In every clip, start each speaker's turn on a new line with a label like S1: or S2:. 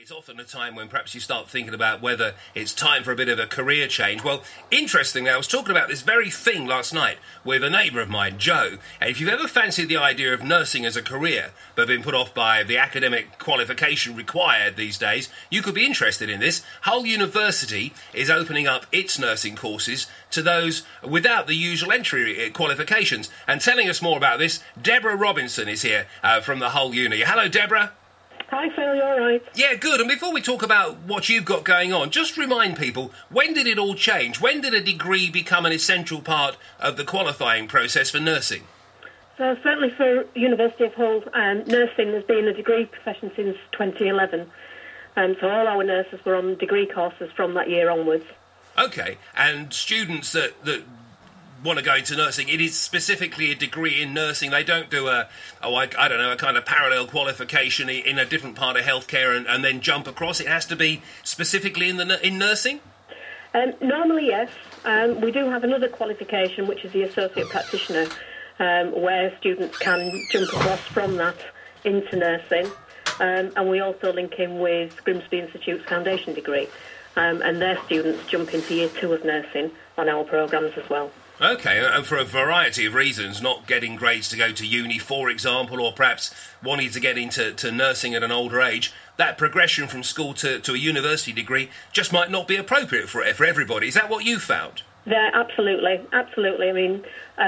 S1: It's often a time when perhaps you start thinking about whether it's time for a bit of a career change. Well, interestingly, I was talking about this very thing last night with a neighbour of mine, Joe. And if you've ever fancied the idea of nursing as a career, but been put off by the academic qualification required these days, you could be interested in this. Hull University is opening up its nursing courses to those without the usual entry qualifications. And telling us more about this, Deborah Robinson is here from the Hull Uni. Hello, Deborah.
S2: Hi, Phil, you all right?
S1: Yeah, good. And before we talk about what you've got going on, just remind people, when did it all change? When did a degree become an essential part of the qualifying process for nursing?
S2: So certainly for University of Hull, nursing has been a degree profession since 2011. So all our nurses were on degree courses from that year onwards.
S1: OK, and students that want to go into nursing, it is specifically a degree in nursing. They don't do a kind of parallel qualification in a different part of healthcare and then jump across. It has to be specifically in nursing?
S2: Normally, yes. We do have another qualification, which is the associate practitioner, where students can jump across from that into nursing. And we also link in with Grimsby Institute's foundation degree. And their students jump into year 2 of nursing on our programmes as well.
S1: OK, and for a variety of reasons, not getting grades to go to uni, for example, or perhaps wanting to get into nursing at an older age, that progression from school to a university degree just might not be appropriate for everybody. Is that what you found?
S2: Yeah, absolutely. I mean,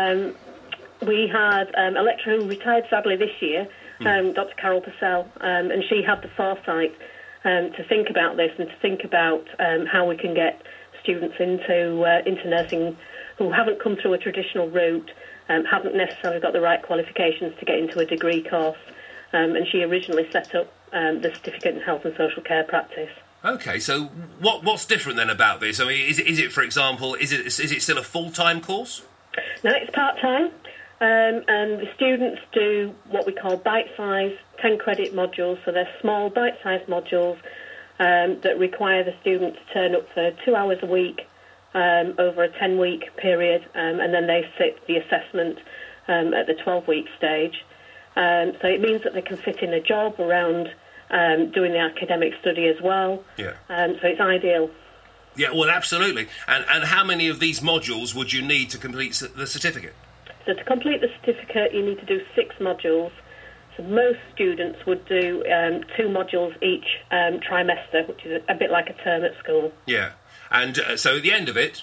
S2: we had a lecturer who retired sadly this year, Dr. Carol Purcell, and she had the foresight to think about this and to think about how we can get students into nursing who haven't come through a traditional route, haven't necessarily got the right qualifications to get into a degree course. And she originally set up the Certificate in Health and Social Care Practice.
S1: OK, so what's different then about this? I mean, is it for example, is it still a full-time course?
S2: No, it's part-time. And the students do what we call bite-sized 10-credit modules. So they're small, bite-sized modules that require the student to turn up for 2 hours a week over a 10-week period, and then they sit the assessment at the 12-week stage. So it means that they can fit in a job around doing the academic study as well.
S1: Yeah.
S2: So it's ideal.
S1: Yeah, well, absolutely. And how many of these modules would you need to complete the certificate?
S2: So to complete the certificate, you need to do 6 modules. So most students would do 2 modules each trimester, which is a bit like a term at school.
S1: Yeah. And so at the end of it,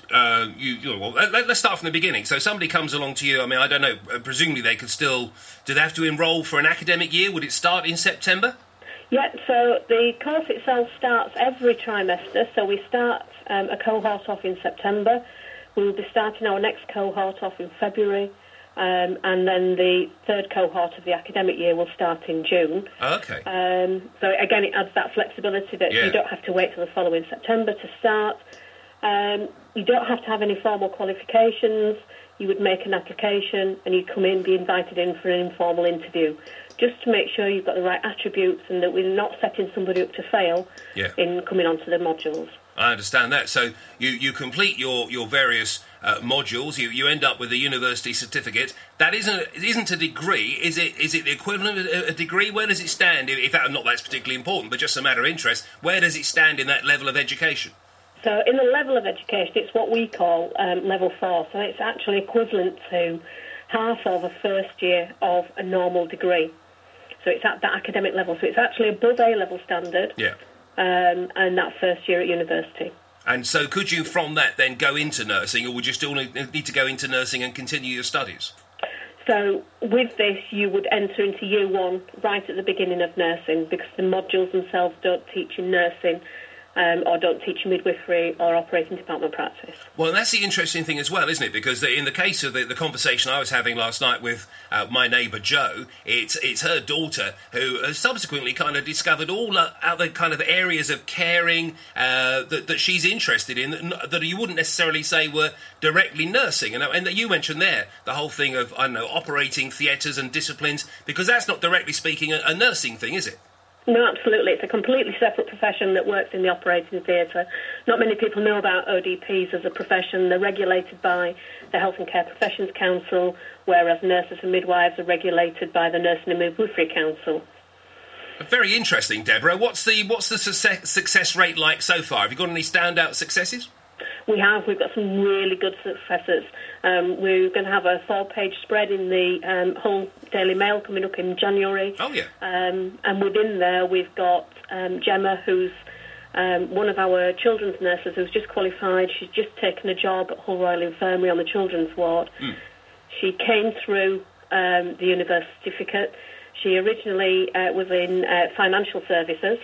S1: let's start from the beginning. So somebody comes along to you, I mean, I don't know, presumably they could still... Do they have to enrol for an academic year? Would it start in September?
S2: Yeah, so the course itself starts every trimester. So we start a cohort off in September. We will be starting our next cohort off in February. And then the third cohort of the academic year will start in June.
S1: Oh, OK.
S2: So again, it adds that flexibility that you don't have to wait till the following September to start. You don't have to have any formal qualifications. You would make an application and you'd come in, be invited in for an informal interview, just to make sure you've got the right attributes and that we're not setting somebody up to fail in coming onto the modules. I
S1: understand that. So you complete your various modules. You end up with a university certificate. That isn't a degree. Is it the equivalent of a degree? Where does it stand? If that, not that's particularly important, but just a matter of interest, where does it stand in that level of education?
S2: So in the level of education, it's what we call level 4. So it's actually equivalent to half of a first year of a normal degree. So it's at that academic level. So it's actually above A-level standard.
S1: Yeah.
S2: And that first year at university.
S1: And so could you, from that, then go into nursing, or would you still need to go into nursing and continue your studies?
S2: So with this, you would enter into year 1 right at the beginning of nursing, because the modules themselves don't teach you nursing or don't teach you midwifery or operating department practice.
S1: Well, and that's the interesting thing as well, isn't it? Because in the case of the conversation I was having last night with my neighbour Jo, it's her daughter who has subsequently kind of discovered all other kind of areas of caring that she's interested in that you wouldn't necessarily say were directly nursing. And that you mentioned there, the whole thing of, I don't know, operating theatres and disciplines, because that's not directly speaking a nursing thing, is it?
S2: No, absolutely. It's a completely separate profession that works in the operating theatre. Not many people know about ODPs as a profession. They're regulated by the Health and Care Professions Council, whereas nurses and midwives are regulated by the Nursing and Midwifery Council.
S1: Very interesting, Deborah. What's the success rate like so far? Have you got any standout successes?
S2: We have. We've got some really good successes. We're going to have a 4-page spread in the Hull Daily Mail coming up in January.
S1: Oh, yeah.
S2: And within there, we've got Gemma, who's one of our children's nurses who's just qualified. She's just taken a job at Hull Royal Infirmary on the children's ward. She came through the university certificate. She originally was in financial services,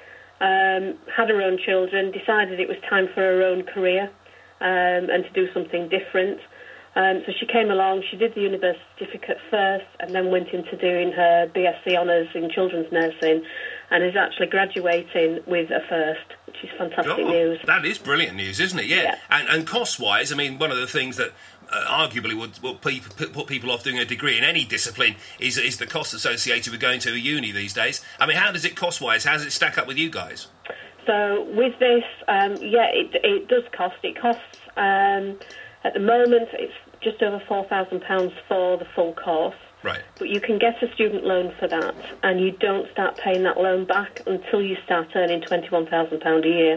S2: had her own children, decided it was time for her own career and to do something different. So she came along, she did the university certificate first and then went into doing her BSc Honours in children's nursing and is actually graduating with a first, which is fantastic news.
S1: That is brilliant news, isn't it? Yeah. And cost-wise, I mean, one of the things that arguably would put people off doing a degree in any discipline is the cost associated with going to a uni these days. I mean, how does it cost-wise? How does it stack up with you guys?
S2: So with this, it does cost. It costs, at the moment, it's just over £4,000 for the full course.
S1: Right.
S2: But you can get a student loan for that, and you don't start paying that loan back until you start earning £21,000 a year.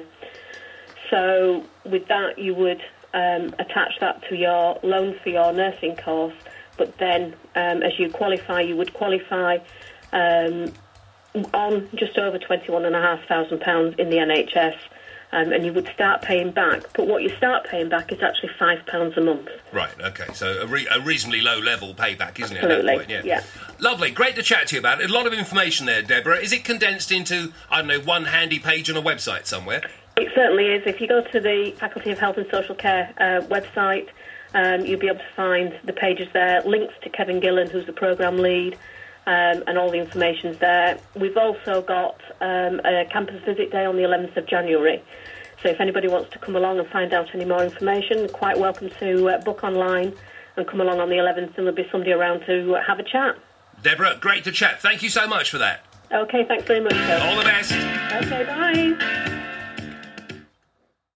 S2: So with that, you would attach that to your loan for your nursing course, but then as you qualify, you would qualify on just over £21,500 in the NHS, and you would start paying back. But what you start paying back is actually £5 a month.
S1: Right, OK, so a reasonably low level payback, isn't it?
S2: Absolutely,
S1: at that point? Yeah. Lovely, great to chat to you about it. A lot of information there, Deborah. Is it condensed into, I don't know, one handy page on a website somewhere?
S2: It certainly is. If you go to the Faculty of Health and Social Care website, you'll be able to find the pages there, links to Kevin Gillen, who's the programme lead, and all the information's there. We've also got a campus visit day on the 11th of January. So if anybody wants to come along and find out any more information, you're quite welcome to book online and come along on the 11th, and there'll be somebody around to have a chat.
S1: Deborah, great to chat. Thank you so much for that.
S2: OK, thanks very much, Phil.
S1: All the best.
S2: OK, bye.